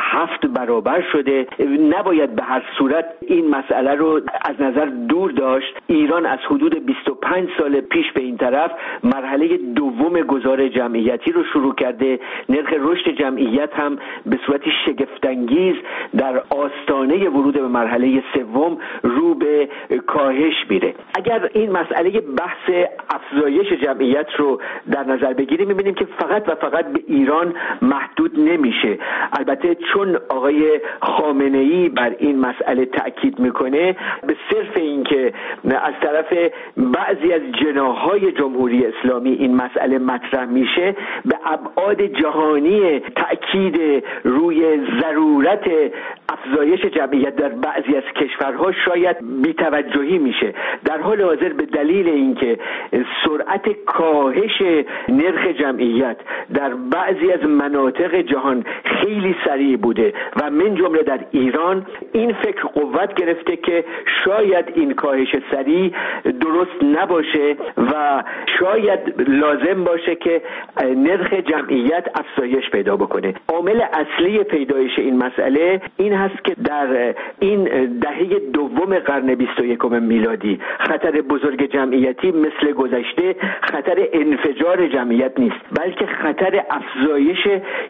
7 برابر شده. نباید به هر صورت این مسئله رو از نظر دور داشت. ایران از حدود 25 سال پیش به این طرف مرحله دوم گذار جمعیتی رو شروع کرده. نرخ رشد جمعیت هم به صورتی شگفت‌انگیز در آستانه ورود به مرحله سوم رو به کاهش میره. اگر این مسئله بحث افزایش جمعیت رو در نظر بگیریم، میبینیم که فقط و فقط به ایران محدود نمیشه. البته چون آقای خامنه‌ای بر این مسئله تأکید میکنه، به صرف این که از طرف بعضی از جناح‌های جمهوری اسلامی این مسئله مطرح میشه، به ابعاد جهانی تأکید روی ضرورت افزایش جمعیت در بعضی از کشورها شاید بی‌توجهی میشه. در حال حاضر به دلیل اینکه سرعت کاهش نرخ جمعیت در بعضی از مناطق جهان خیلی سریع بوده و من جمله در ایران، این فکر قوت گرفته که شاید این کاهش سریع درست نباشه و شاید لازم باشه که نرخ جمعیت افزایش پیدا بکنه. عامل اصلی پیدایش این مسئله این هست که در این دهه دوم قرن 21 میلادی خطر بزرگ جمعیتی مثل گذشته خطر انفجار جمعیت نیست، بلکه خطر افزایش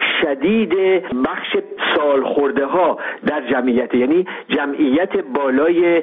شدید بخش سالخورده ها در جمعیت، یعنی جمعیت بالای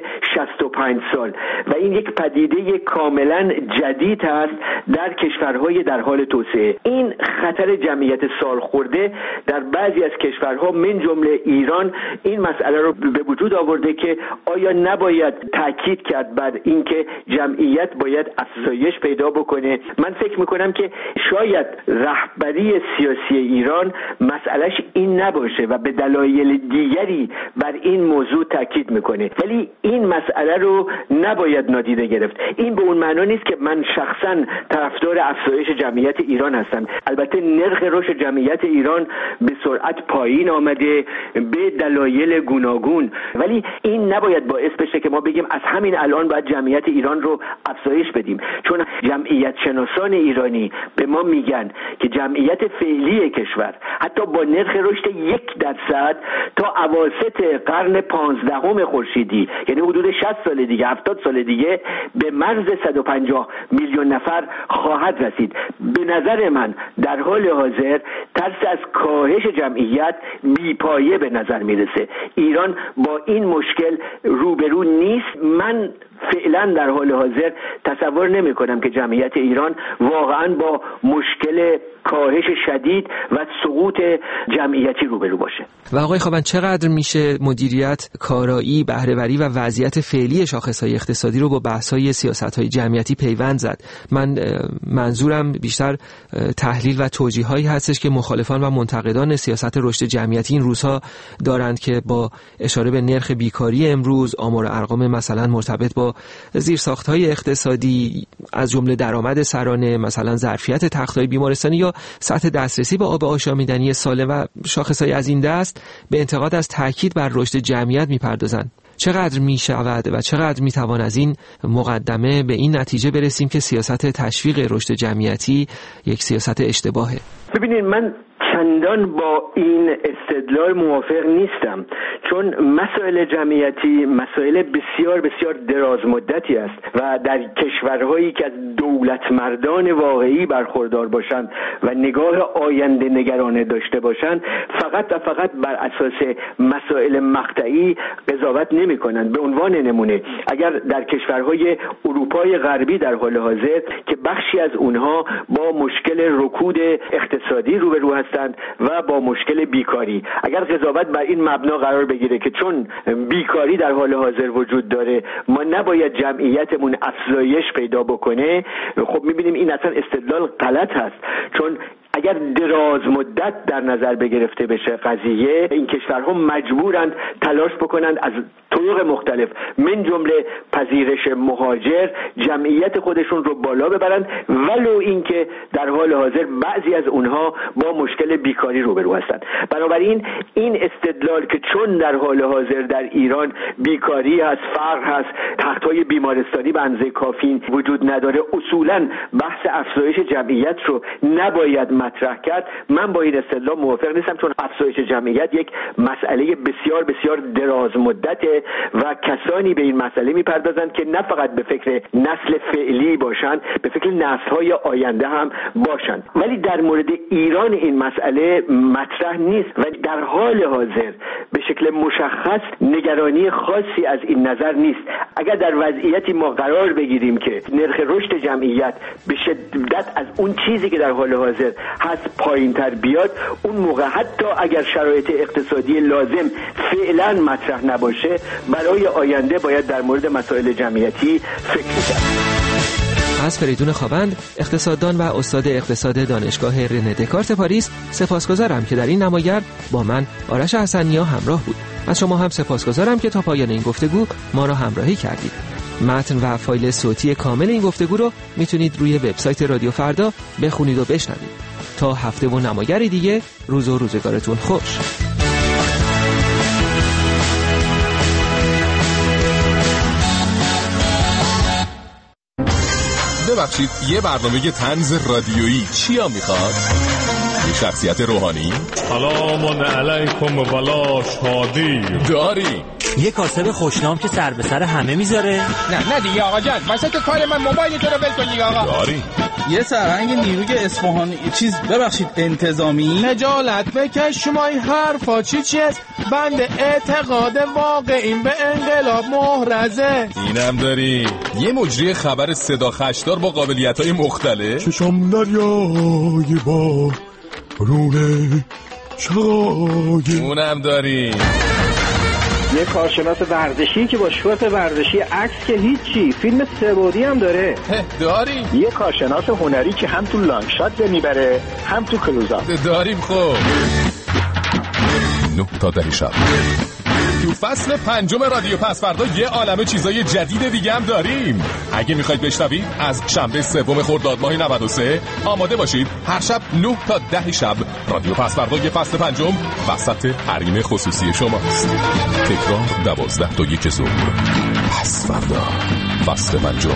65 سال و این یک پدیده کاملا جدید است در کشورهای در حال توسعه. این خطر جمعیت سالخورده در بعضی از کشورها من جمله ایران این مسئله رو به وجود آورده که آیا نباید تاکید کرد بر اینکه جمعیت باید افزایش پیدا بکنه. من فکر میکنم که شاید رهبری سیاسی ایران مسئلهش این نباشه و به دلایل دیگری بر این موضوع تاکید میکنه، ولی این مسئله رو نباید نادیده گرفت. این به اون معنا نیست که من شخصا طرفدار افزایش جمعیت ایران هستم. البته نرخ رشد جمعیت ایران به سرعت پایین آمده به دلایل گوناگون، ولی این نباید باعث بشه که ما بگیم از همین الان باید جمعیت ایران رو افزایش بدیم، چون جمعیت شناسان ایرانی به ما میگن که جمعیت فعلی کشور حتی با نرخ رشد 1% تا اواسط قرن 15 خورشیدی، یعنی حدود 60 سال دیگه 70 سال دیگه، به مرز 150 میلیون نفر خواهد رسید. به نظر من در حال حاضر ترس از کاهش جمعیت بی‌پایه به نظر میرسه. ایران با این مشکل روبرو نیست. من فعلا در حال حاضر تصور نمی کنم که جمعیت ایران واقعا با مشکل کاهش شدید و سقوط جمعیتی روبرو باشه. و آقای خوابند، چقدر میشه مدیریت، کارایی، بهره‌وری و وضعیت فعلی شاخص‌های اقتصادی رو با بحث‌های سیاست‌های جمعیتی پیوند زد؟ من منظورم بیشتر تحلیل و توجیه‌هایی هستش که مخالفان و منتقدان سیاست رشد جمعیتی این روزها دارند که با اشاره به نرخ بیکاری امروز، آمار و ارقام مثلا مرتبط با زیرساخت‌های اقتصادی از جمله درآمد سرانه، مثلا ظرفیت تخت‌های بیمارستانی یا سطح دسترسی به آب آشامیدنی سالم و شاخص‌های از این دست به انتقاد از تاکید بر رشد جمعیت می‌پردازند. چقدر می‌شود و چقدر می‌توان از این مقدمه به این نتیجه برسیم که سیاست تشویق رشد جمعیتی یک سیاست اشتباهه؟ ببینید، من چندان با این استدلال موافق نیستم، چون مسائل جمعیتی مسائل بسیار بسیار دراز مدتی است و در کشورهایی که از دولتمردان واقعی برخوردار باشند و نگاه آینده نگرانه داشته باشند فقط و فقط بر اساس مسائل مقطعی قضاوت نمی کنند. به عنوان نمونه، اگر در کشورهای اروپای غربی در حال حاضر که بخشی از اونها با مشکل رکود اقتصادی روبرو هستند و با مشکل بیکاری، اگر قضاوت بر این مبنا قرار بگیره که چون بیکاری در حال حاضر وجود داره ما نباید جمعیتمون افزایش پیدا بکنه، خب میبینیم این اصلا استدلال غلط هست. چون اگر دراز مدت در نظر بگرفته بشه قضیه، این کشورها مجبورند تلاش بکنند از طرق مختلف من جمله پذیرش مهاجر جمعیت خودشون رو بالا ببرند، ولو اینکه در حال حاضر بعضی از اونها با مشکل بیکاری روبرو هستند. بنابراین این استدلال که چون در حال حاضر در ایران بیکاری هست، فقر هست، تخت‌های بیمارستانی به اندازه کافی وجود نداره، اصولاً بحث افزایش جمعیت رو نباید مطرح کرد. من با این استدلال موافق نیستم، چون افزایش جمعیت یک مسئله بسیار بسیار دراز مدته و کسانی به این مسئله میپردازند که نه فقط به فکر نسل فعلی باشند، به فکر نسل‌های آینده هم باشند. ولی در مورد ایران این مسئله مطرح نیست و در حال حاضر به شکل مشخص نگرانی خاصی از این نظر نیست. اگر در وضعیتی ما قرار بگیریم که نرخ رشد جمعیت به شدت از اون چیزی که در حال حاضر هست پایین‌تر بیاد، اون موقع حتی اگر شرایط اقتصادی لازم فعلا مطرح نباشه، برای آینده باید در مورد مسائل جمعیتی فکر کنیم. از فریدون خوابند، اقتصاددان و استاد اقتصاد دانشگاه رنه دکارت پاریس، سپاسگزارم که در این نمایش با من آرش حسنیا همراه بود. از شما هم سپاسگزارم که تا پایان این گفتگو ما را همراهی کردید. متن و فایل صوتی کامل این گفتگو رو میتونید روی وبسایت رادیو فردا بخونید و بشنوید. تا هفته و نماگری دیگه، روز و روزگارتون خوش. ببخشید، یه برنامه طنز رادیویی چیا میخواد؟ یه شخصیت روحانی؟ سلام علیکم ولا شادی داری؟ یه کاسب خوشنام که سر به سر همه میذاره؟ نه دیگه آقا جان، واسه کار من موبایل تو رو ول کن دیگه آقا. داری؟ یه سرهنگ نیروی اصفهانی ببخشید انتظامی. نجالت بکش شما این حرفا چی است؟ بند اعتقاد واقعیم به انقلاب محرزه. اینم داری؟ یه مجری خبر صدا خشدار با قابلیت‌های مختلف؟ چشم دریای با رونه شقای. اونم داری؟ یه کارشناس ورزشی که با شورت ورزشی عکس که هیچی، فیلم سه‌بعدی هم داره. داری؟ یه کارشناس هنری که هم تو لانگ شات میبره هم تو کلوزآپ. داریم. خب 9 تا 10 شب تو فصل 5 رادیو پس فردا یه عالمه چیزای جدید دیگه هم داریم. اگه میخواید بشنوید، از شنبه 3 خرداد ماه 93 آماده باشید. هر شب 9 تا 10 شب رادیو پس فردا یه فصل 5 وسط حریم خصوصی شماست. تکرار 12 تا 1 ظهر. پس فردا فصل 5.